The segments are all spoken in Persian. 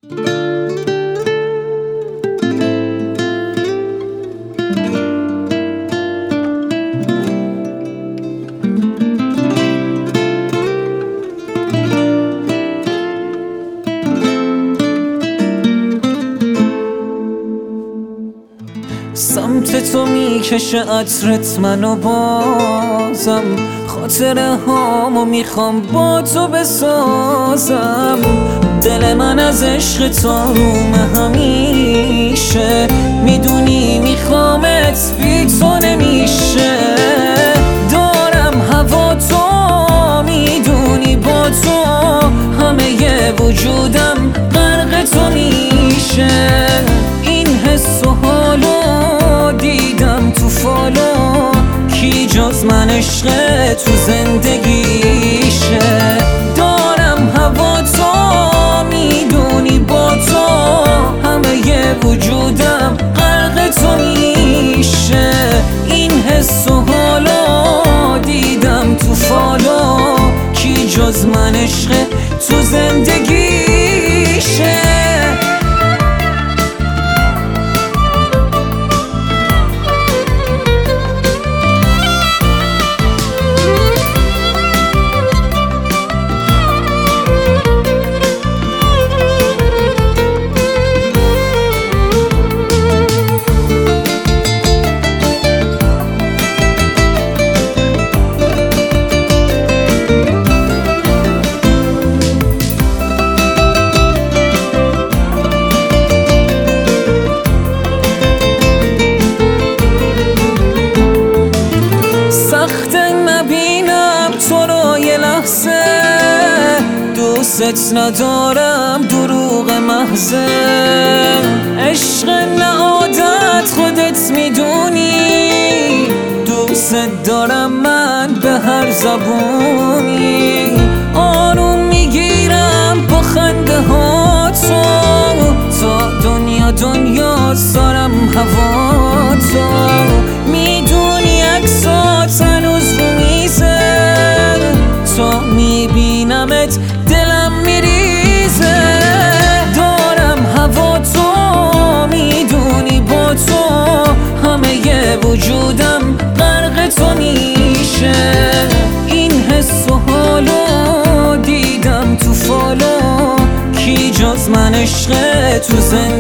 سمت تو میکشه عطرت منو بازم، خاطره هامو میخوام با تو بسازم. دل من از عشق تو آرومه همیشه، میدونی میخوامت بی تو نمیشه. دارم هوا تو، میدونی با تو همه وجودم غرق تو میشه. این حس و حالو دیدم تو فالو، کی جز من عشق تو زندگیشه. دارم هوا تو، میدونی با تو همه وجودم غرق تو میشه. این حس و حالو دیدم تو فالو، کی جز من عشق تو زندگیشه. دوست ندارم دروغ محضه، عشق نه عادت خودت میدونی. دوست دارم من به هر زبونی، آروم میگیرم با خنده ها تو. تا دنیا دارم هوا تو، میدونی عکسات هنوز رو میزه. تا میبینمت دلم میریزه. دارم هوا تو، میدونی با تو همه وجودم غرق تو میشه. این حس و حالو دیدم تو فالو، کی جز من عشق تو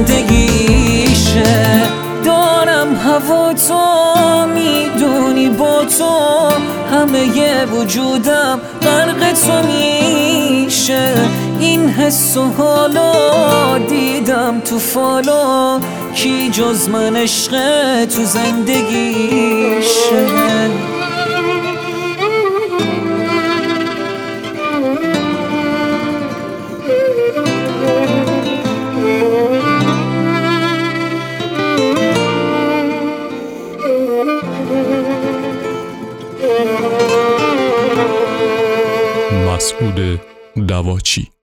زندگیشه. دارم هوا تو، میدونی با تو همه وجودم غرق تو میشه. این حس و حالو دیدم تو فالو، کی جز من عشق تو زندگیشه. مسعود دواچی.